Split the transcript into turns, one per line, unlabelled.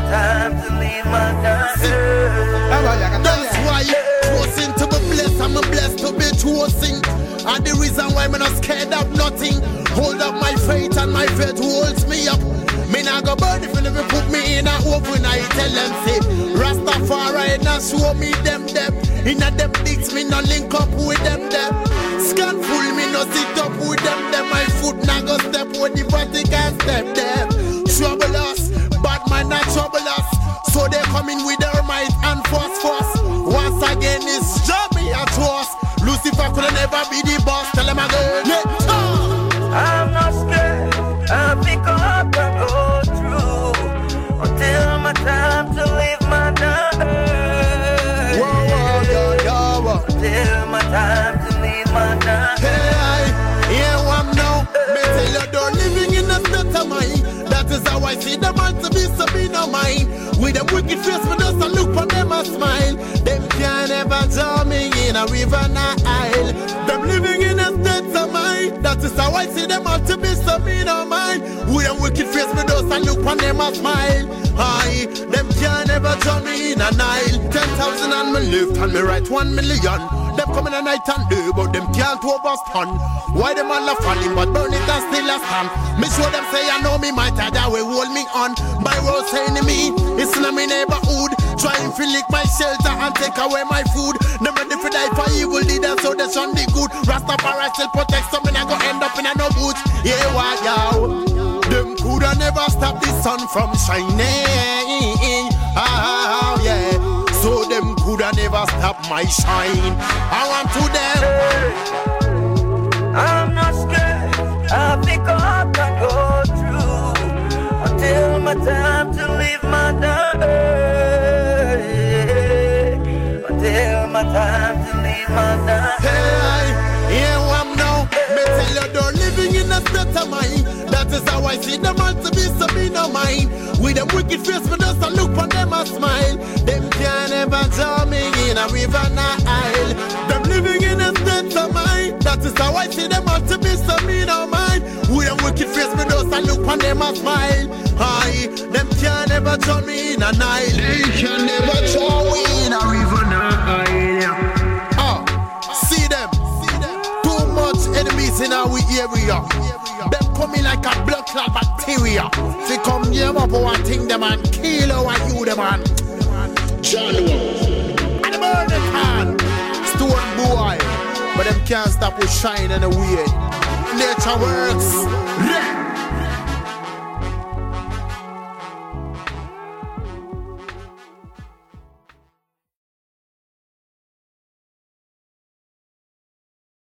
time to leave my daughter.
That's why chosen to be blessed, I'm blessed to be chosen. And the reason why I'm not scared of nothing. Hold up my faith and my faith holds me up. Me not go burn if you never put me in a oven. I tell them say Rastafari not show me them depth. In a them dicks me no link up with them depth. Scan full me no sit up with them. My foot not go step with the Vatican step them. Trouble us, bad man not trouble us. So they come in with their might and force. Once again it's job me at us. Lucifer could never be the boss. Tell them again.
I'm not scared. I'll pick up and go through until my time to leave my daughter. Until my time to leave my daughter.
Hey, I'm now. Me tell you, they're living in a state of mind. That is how I see them all to be no mine. With a wicked face, me just a look for them a smile. Them can't ever draw me in a river Nile. Them living in a state of mind. That is how I see them all to be no mine. With a wicked face, me just a look for them a smile. Aye, them can't ever draw me in a Nile. 10,000 on me left and me right 1 million. Them come in a night and day, but them can't overstand. Why them all a falling, but burn it and still a stand. Me show them say I know me, my dad will hold me on. My road saying to me, it's not my neighborhood. Trying to lick my shelter and take away my food. Them ready for die for evil leaders, so they shun the good. Rastafari still protect some, and I go end up in a no boots. Yeah, why, yo? Them coulda never stop the sun from shining. Oh, yeah. So them coulda never stop my shine. I want to them.
I'm not scared. I'll pick up and go through until my time to leave my daughter. Until my time to leave my daughter.
Hey, here I'm now. Me tell you, they're living in a state of mind. That is how I see them all to be no mine. With them wicked face, me just a look for them a smile. Them can't ever draw me in a river Nile. Them living in a state of mind. That is how I see them all to be no mine. With them wicked face, me just a look for them a smile. Aye, them can't ever draw me in a Nile. They can never draw me in a river Nile. See them. Too much enemies in our area. Them coming like a blood clot bacteria. They come here up one thing them and kill our you them and John and the burning hand. Stone boy. But them can't stop us shine in the way. Nature works.